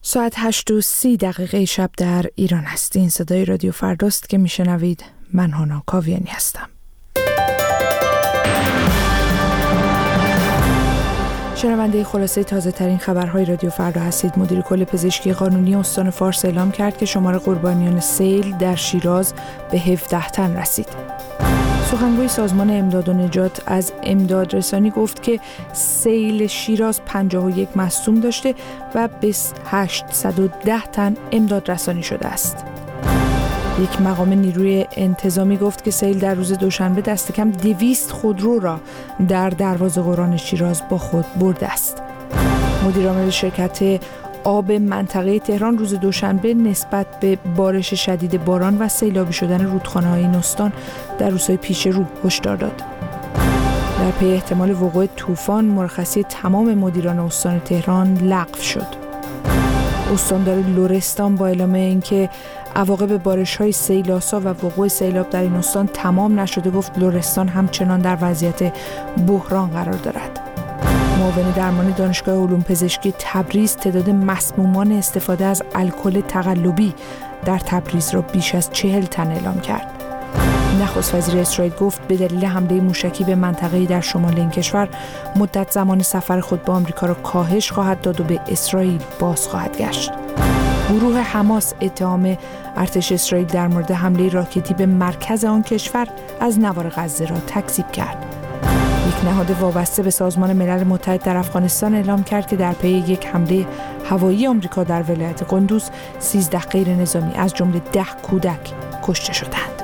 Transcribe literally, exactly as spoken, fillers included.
ساعت هشت و سی دقیقه شب در ایران است. این صدای رادیو فرداست که میشنوید. من هانا کاویانی هستم. شنونده خلاصه تازه ترین خبرهای رادیو فردا هستید. مدیر کل پزشکی قانونی استان فارس اعلام کرد که شمار قربانیان سیل در شیراز به هفده تن رسید. سخنگوی سازمان امداد و نجات از امداد رسانی گفت که سیل شیراز پنجاه و یک مصدوم داشته و به هشتصد و ده تن امداد رسانی شده است. یک مقام نیروی انتظامی گفت که سیل در روز دوشنبه دست کم دویست خودرو را در دروازه قرآن شیراز با خود برده است. مدیر عامل شرکت آب منطقه تهران روز دوشنبه نسبت به بارش شدید باران و سیلابی شدن رودخانه‌های این استان در روزهای پیش رو هشدار داد. در پی احتمال وقوع طوفان، مرخصی تمام مدیران استان تهران لغو شد. استاندار لرستان با اعلام اینکه عواقب بارش‌های سیل‌آسا و وقوع سیلاب در این استان تمام نشده، گفت لرستان همچنان در وضعیت بحران قرار دارد. معاون درمانی دانشگاه علوم پزشکی تبریز تعداد مسمومان استفاده از الکل تقلبی در تبریز را بیش از چهل تن اعلام کرد. نخست وزیر اسرائیل گفت به دلیل حمله موشکی به منطقه‌ای در شمال این کشور مدت زمان سفر خود به آمریکا را کاهش خواهد داد و به اسرائیل باز خواهد گشت. گروه حماس اتهام ارتش اسرائیل در مورد حمله راکتی به مرکز آن کشور از نوار غزه را تکذیب کرد. یک نهاد وابسته به سازمان ملل متحد در افغانستان اعلام کرد که در پی یک حمله هوایی آمریکا در ولایت قندوز سیزده غیر نظامی از جمله ده کودک کشته شدند.